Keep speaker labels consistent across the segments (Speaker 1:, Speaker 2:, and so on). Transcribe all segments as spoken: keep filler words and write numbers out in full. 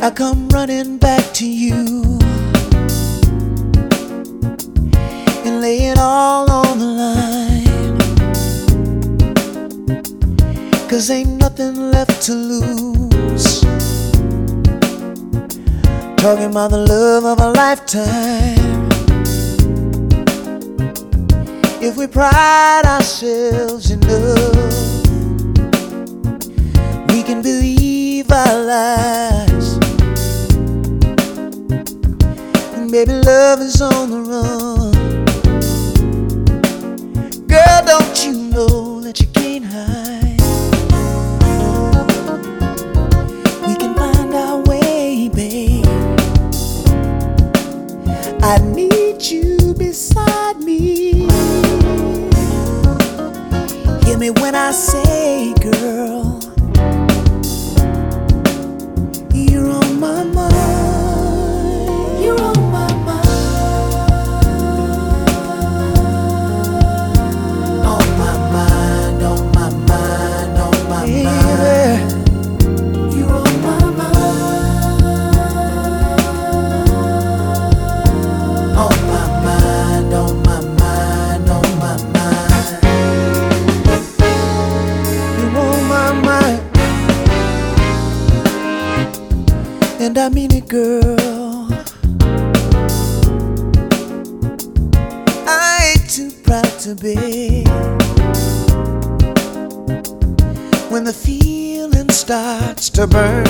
Speaker 1: I come running back to you and lay it all on the line, 'cause ain't nothing left to lose. Talking about the love of a lifetime. If we pride ourselves enough, we can believe our lies. And baby, love is on the run. Girl, don't you know that you can't hide? We can find our way, babe. I need you beside me. Hear me when I say, girl, you're on my mind. You're on my mind. On my mind, on my mind, on my mind. You're on my mind. On my mind, on my mind, on my mind. You're on my mind. And I mean it, girl. I ain't too proud to beg when the feeling starts to burn.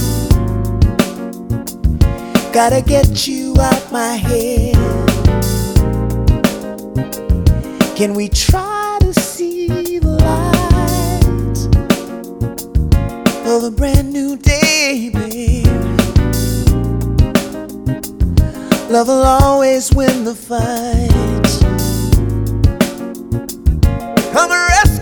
Speaker 1: Gotta get you out my head. Can we try to see the light of a brand new day, babe? Love will always win the fight. Come and rest